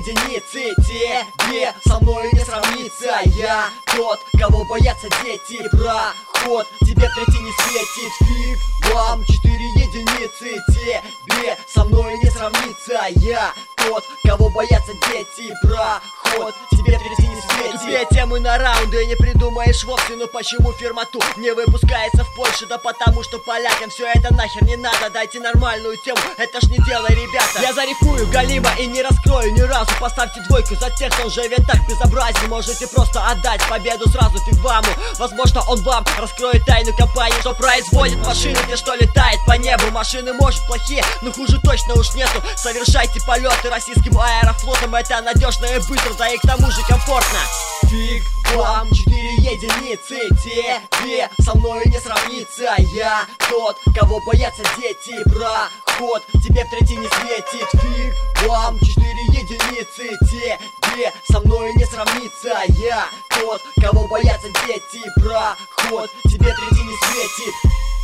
единицы, тебе со мной не сравнится. Я тот, кого боятся дети, проход тебе в третий не светит. Фиг вам 4 единицы, тебе со мной не сравнится. Я тот, кого боятся дети, проход тебе в третий не светит. Тебе темы на раунды не придумаешь вовсе. Но почему фирма Ту не выпускается в Польше? Да потому что полякам все это нахер не надо. Дайте нормальную тему, это ж не дело, ребята. Я зарифую галима и не раскрою ни разу. Поставьте двойку за тех, кто живет так безобразен. Можете просто отдать победу сразу фиг вам. Возможно, он вам раскроет тайну компании, что производит машины, где что летает по небу. Машины может плохие, но хуже точно уж нету. Совершайте полеты российским аэрофлотом. Это надежно и быстро, да и к тому же комфортно. Фиг вам 4 единицы, тебе со мной не сравнится. Я тот, кого боятся дети, проход тебе в третий не светит. Фиг вам 4 единицы, тебе со мной не сравнится. Я тот, кого боятся дети, проход тебе в третий не светит.